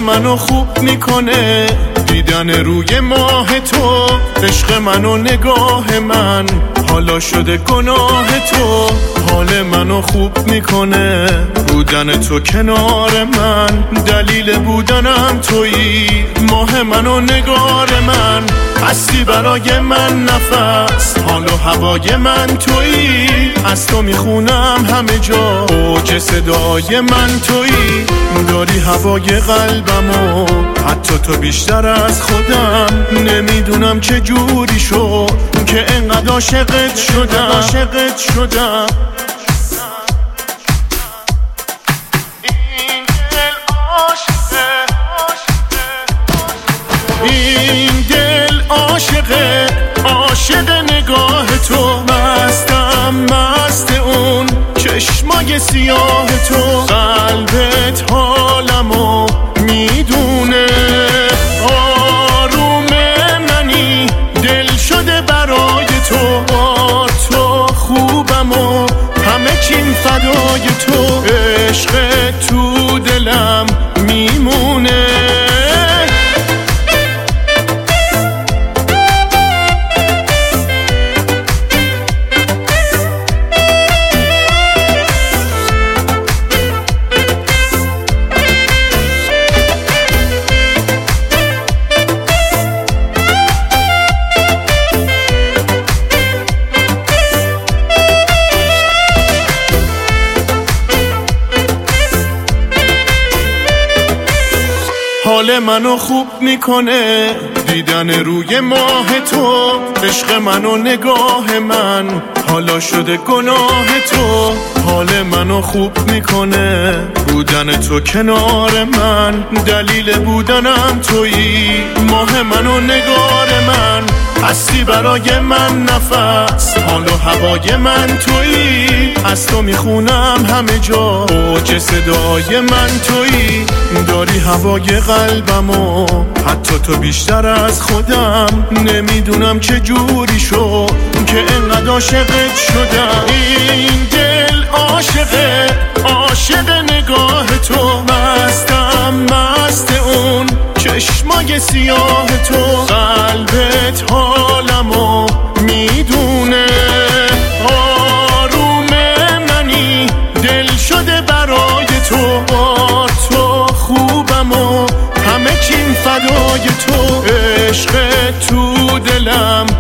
منو خوب میکنه دیدن روی ماه تو، عشق منو نگاه من حالا شده گناه تو. حال منو خوب میکنه بودن تو کنار من، دلیل بودنم تویی، ماه منو نگار من، هستی برای من نفس، حال و هوای من تویی، از تو میخونم همه جا، اوج صدای من تویی، داری هوای قلبمو، حتی تو بیشتر از خودم، نمیدونم چه جوری شد که انقدر عاشقت شدم. این دل عاشقه، عاشق نگاه تو، مست اون چشمای سیاه تو، قلبت حالمو میدونه، آروم منی، دل شده برای تو، با تو خوبم و همه چیم فدای تو، عشق تو دلم میمونه. حال منو خوب میکنه دیدن روی ماه تو، عشق منو نگاه من حالا شده گناه تو. حال منو خوب میکنه بودن تو کنار من، دلیل بودنم تویی، ماه منو نگار من، هستی برای من نفس، حال و هوای من تویی، از تو میخونم همه جا، اوج صدای من تویی، داری هوای قلبمو، حتی تو بیشتر از خودم، نمیدونم چه جوری شد که انقدر عاشقت شدم. این دل عاشقه، عاشق نگاه تو، مست اون چشمای سیاه تو، قلبت حالمو میدونه، آروم منی، دل شده برای تو، با تو خوبم و همه چیم فدای تو، عشق تو دلم